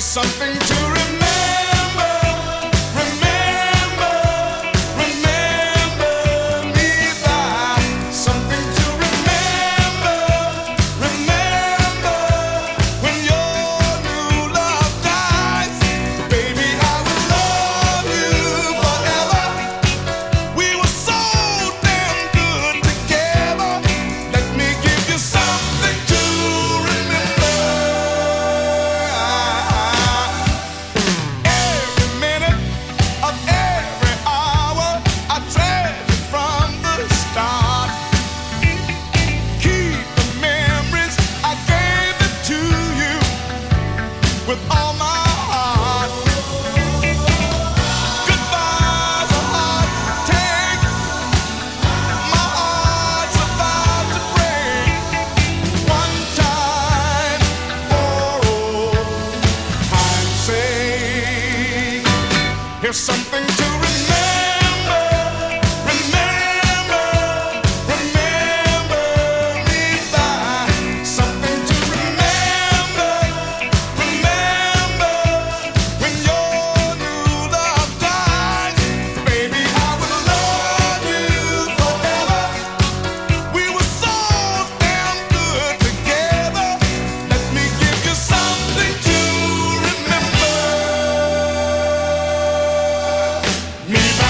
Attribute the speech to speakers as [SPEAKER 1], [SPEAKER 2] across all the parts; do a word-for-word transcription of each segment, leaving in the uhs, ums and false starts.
[SPEAKER 1] Here's something to remember, remember, remember me by. Something to remember, remember when your new love dies. Baby, I will love you forever. We were so damn good together. Let me give you something to remember. Every minute of every hour I treasure from the start. Keep the memories, I gave it to you with all my heart. Goodbyes are hard to take. My heart's about to break. One time for old time's sake. Here's something to remember, remember, remember me by. Something to remember, remember when your new love dies. Baby, I will love you forever. We were so damn good together. Let me give you something to remember me by.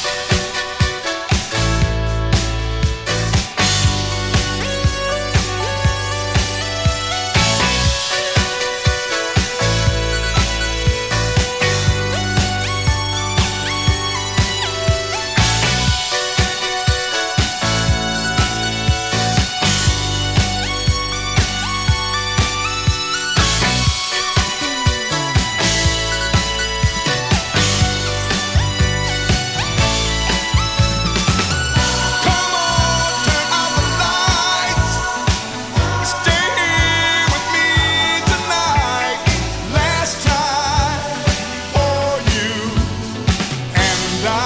[SPEAKER 1] Come on, turn out the lights. Stay here with me tonight. Last time for you and I.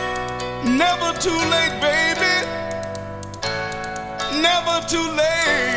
[SPEAKER 1] Never too late, baby. Never too late.